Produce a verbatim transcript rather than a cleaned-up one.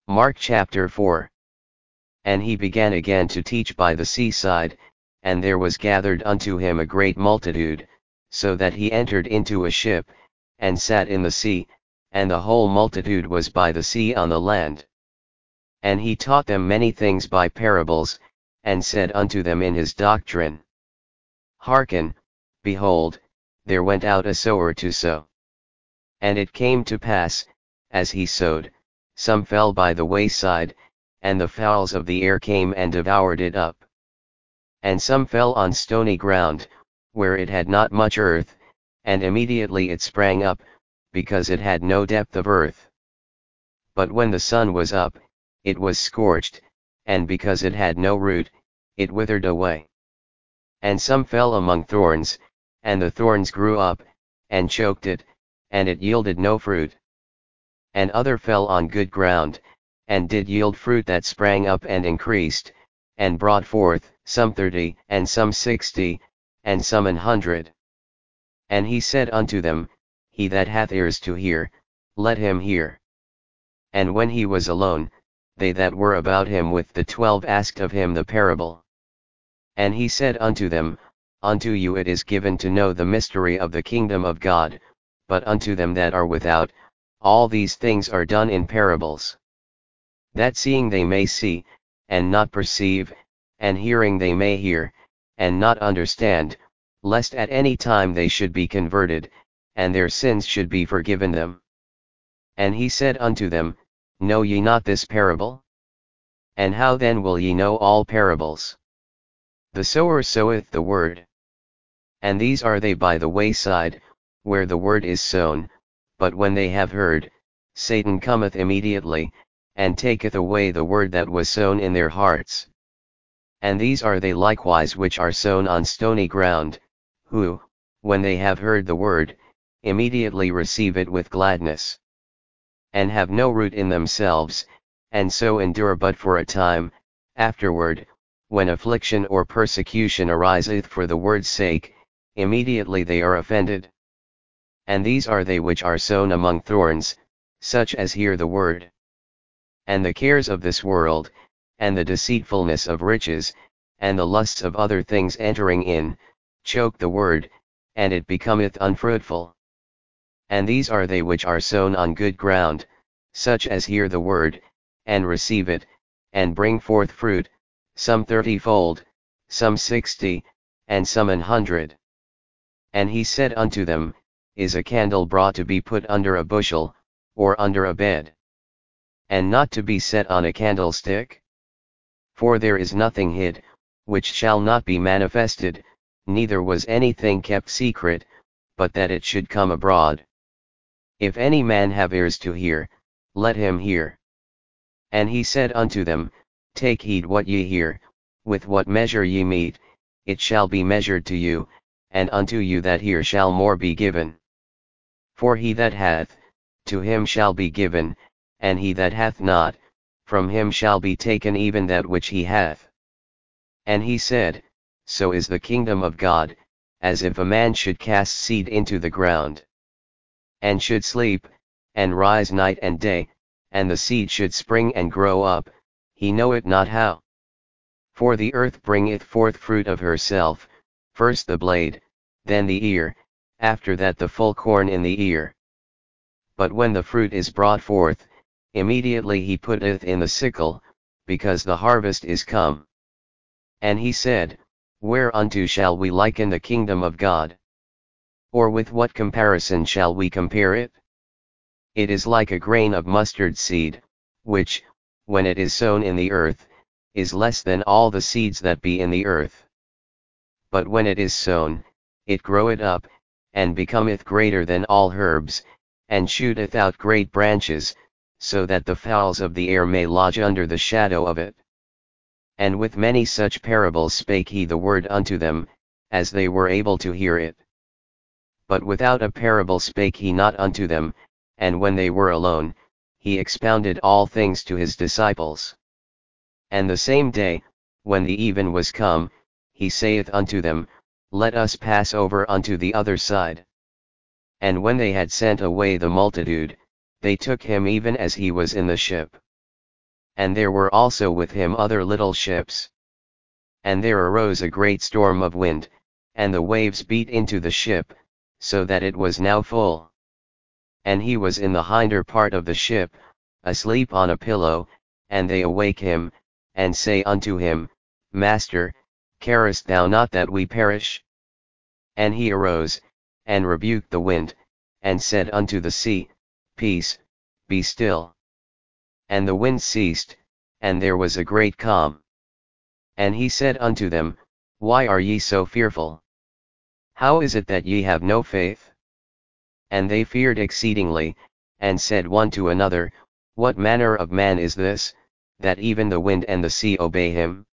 Mark chapter four. And he began again to teach by the seaside, and there was gathered unto him a great multitude, so that he entered into a ship, and sat in the sea, and the whole multitude was by the sea on the land. And he taught them many things by parables, and said unto them in his doctrine, Hearken, behold, there went out a sower to sow. And it came to pass, as he sowed, some fell by the wayside, and the fowls of the air came and devoured it up. And some fell on stony ground, where it had not much earth, and immediately it sprang up, because it had no depth of earth. But when the sun was up, it was scorched, and because it had no root, it withered away. And some fell among thorns, and the thorns grew up, and choked it, and it yielded no fruit. And other fell on good ground, and did yield fruit that sprang up and increased, and brought forth, some thirty, and some sixty, and some an hundred. And he said unto them, He that hath ears to hear, let him hear. And when he was alone, they that were about him with the twelve asked of him the parable. And he said unto them, Unto you it is given to know the mystery of the kingdom of God, but unto them that are without, all these things are done in parables. That seeing they may see, and not perceive, and hearing they may hear, and not understand, lest at any time they should be converted, and their sins should be forgiven them. And he said unto them, Know ye not this parable? And how then will ye know all parables? The sower soweth the word. And these are they by the wayside, where the word is sown, but when they have heard, Satan cometh immediately, and taketh away the word that was sown in their hearts. And these are they likewise which are sown on stony ground, who, when they have heard the word, immediately receive it with gladness. And have no root in themselves, and so endure but for a time. Afterward, when affliction or persecution ariseth for the word's sake, immediately they are offended. And these are they which are sown among thorns, such as hear the word. And the cares of this world, and the deceitfulness of riches, and the lusts of other things entering in, choke the word, and it becometh unfruitful. And these are they which are sown on good ground, such as hear the word, and receive it, and bring forth fruit, some thirtyfold, some sixty, and some an hundred. And he said unto them, Is a candle brought to be put under a bushel, or under a bed? And not to be set on a candlestick? For there is nothing hid, which shall not be manifested, neither was anything kept secret, but that it should come abroad. If any man have ears to hear, let him hear. And he said unto them, Take heed what ye hear, with what measure ye mete, it shall be measured to you, and unto you that hear shall more be given. For he that hath, to him shall be given, and he that hath not, from him shall be taken even that which he hath. And he said, So is the kingdom of God, as if a man should cast seed into the ground, and should sleep, and rise night and day, and the seed should spring and grow up, he knoweth not how. For the earth bringeth forth fruit of herself, first the blade, then the ear, after that the full corn in the ear. But when the fruit is brought forth, immediately he putteth in the sickle, because the harvest is come. And he said, Whereunto shall we liken the kingdom of God? Or with what comparison shall we compare it? It is like a grain of mustard seed, which, when it is sown in the earth, is less than all the seeds that be in the earth. But when it is sown, it groweth up, and becometh greater than all herbs, and shooteth out great branches, so that the fowls of the air may lodge under the shadow of it. And with many such parables spake he the word unto them, as they were able to hear it. But without a parable spake he not unto them, and when they were alone, he expounded all things to his disciples. And the same day, when the even was come, he saith unto them, Let us pass over unto the other side. And when they had sent away the multitude, they took him even as he was in the ship. and there were also with him other little ships. And there arose a great storm of wind, and the waves beat into the ship, so that it was now full. And he was in the hinder part of the ship, asleep on a pillow, and they awake him, and say unto him, Master, carest thou not that we perish? And he arose, and rebuked the wind, and said unto the sea, Peace, be still. And the wind ceased, and there was a great calm. And he said unto them, Why are ye so fearful? How is it that ye have no faith? And they feared exceedingly, and said one to another, What manner of man is this, that even the wind and the sea obey him?